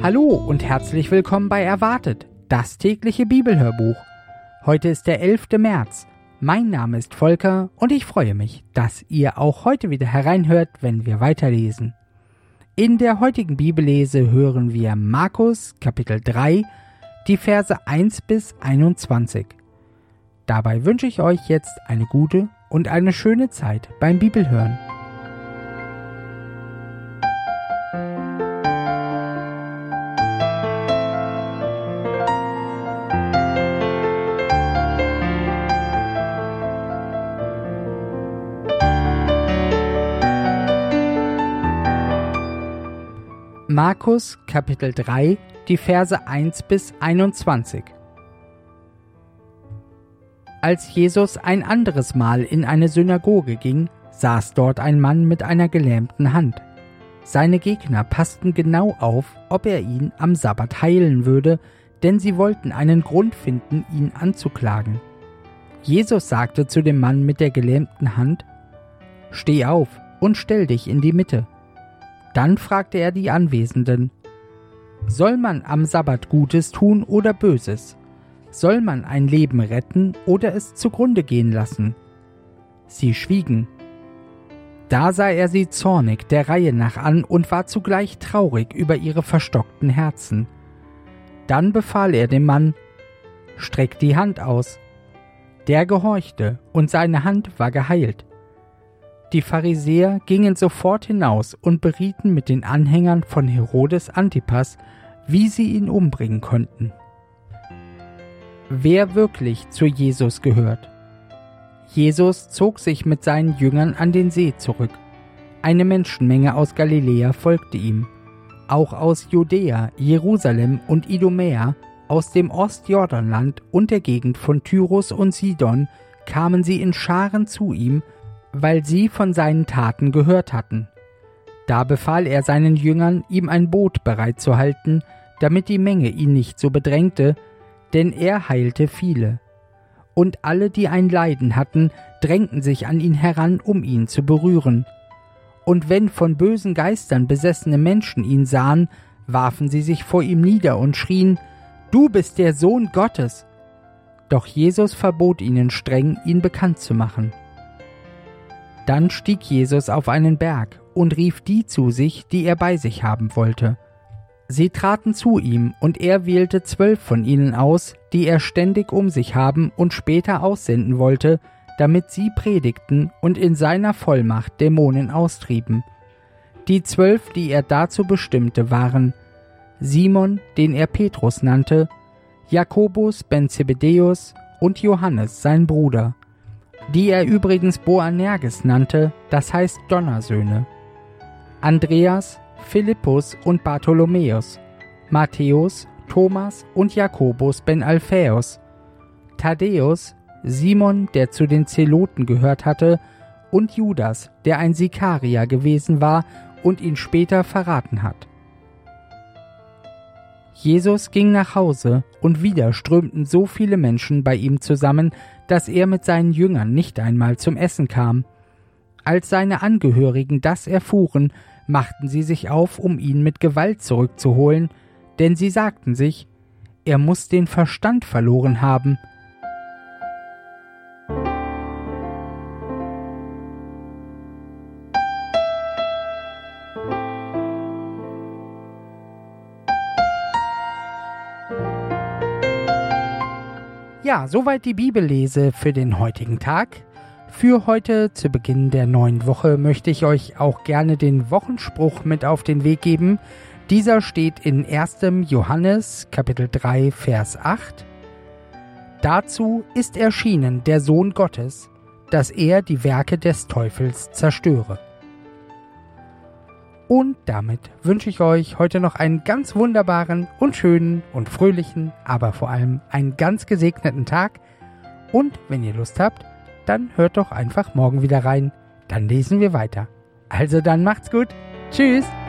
Hallo und herzlich willkommen bei Erwartet, das tägliche Bibelhörbuch. Heute ist der 11. März. Mein Name ist Volker und ich freue mich, dass ihr auch heute wieder hereinhört, wenn wir weiterlesen. In der heutigen Bibellese hören wir Markus Kapitel 3, die Verse 1 bis 21. Dabei wünsche ich euch jetzt eine gute und eine schöne Zeit beim Bibelhören. Markus Kapitel 3, die Verse 1 bis 21. Als Jesus ein anderes Mal in eine Synagoge ging, saß dort ein Mann mit einer gelähmten Hand. Seine Gegner passten genau auf, ob er ihn am Sabbat heilen würde, denn sie wollten einen Grund finden, ihn anzuklagen. Jesus sagte zu dem Mann mit der gelähmten Hand: „Steh auf und stell dich in die Mitte." Dann fragte er die Anwesenden: „Soll man am Sabbat Gutes tun oder Böses? Soll man ein Leben retten oder es zugrunde gehen lassen?" Sie schwiegen. Da sah er sie zornig der Reihe nach an und war zugleich traurig über ihre verstockten Herzen. Dann befahl er dem Mann: „Streck die Hand aus." Der gehorchte, und seine Hand war geheilt. Die Pharisäer gingen sofort hinaus und berieten mit den Anhängern von Herodes Antipas, wie sie ihn umbringen konnten. Wer wirklich zu Jesus gehört? Jesus zog sich mit seinen Jüngern an den See zurück. Eine Menschenmenge aus Galiläa folgte ihm. Auch aus Judäa, Jerusalem und Idumäa, aus dem Ostjordanland und der Gegend von Tyrus und Sidon kamen sie in Scharen zu ihm, weil sie von seinen Taten gehört hatten. Da befahl er seinen Jüngern, ihm ein Boot bereitzuhalten, damit die Menge ihn nicht so bedrängte, denn er heilte viele. Und alle, die ein Leiden hatten, drängten sich an ihn heran, um ihn zu berühren. Und wenn von bösen Geistern besessene Menschen ihn sahen, warfen sie sich vor ihm nieder und schrien: „Du bist der Sohn Gottes!" Doch Jesus verbot ihnen streng, ihn bekannt zu machen. Dann stieg Jesus auf einen Berg und rief die zu sich, die er bei sich haben wollte. Sie traten zu ihm, und er wählte 12 von ihnen aus, die er ständig um sich haben und später aussenden wollte, damit sie predigten und in seiner Vollmacht Dämonen austrieben. Die 12, die er dazu bestimmte, waren Simon, den er Petrus nannte, Jakobus ben Zebedäus und Johannes, sein Bruder, die er übrigens Boanerges nannte, das heißt Donnersöhne, Andreas, Philippus und Bartholomäus, Matthäus, Thomas und Jakobus ben Alphaeus, Thaddäus, Simon, der zu den Zeloten gehört hatte, und Judas, der ein Sikarier gewesen war und ihn später verraten hat. Jesus ging nach Hause, und wieder strömten so viele Menschen bei ihm zusammen, dass er mit seinen Jüngern nicht einmal zum Essen kam. Als seine Angehörigen das erfuhren, machten sie sich auf, um ihn mit Gewalt zurückzuholen, denn sie sagten sich: „Er muss den Verstand verloren haben." Ja, soweit die Bibellese für den heutigen Tag. Für heute zu Beginn der neuen Woche möchte ich euch auch gerne den Wochenspruch mit auf den Weg geben. Dieser steht in 1. Johannes Kapitel 3, Vers 8. „Dazu ist erschienen der Sohn Gottes, dass er die Werke des Teufels zerstöre." Und damit wünsche ich euch heute noch einen ganz wunderbaren und schönen und fröhlichen, aber vor allem einen ganz gesegneten Tag. Und wenn ihr Lust habt, dann hört doch einfach morgen wieder rein. Dann lesen wir weiter. Also dann macht's gut. Tschüss.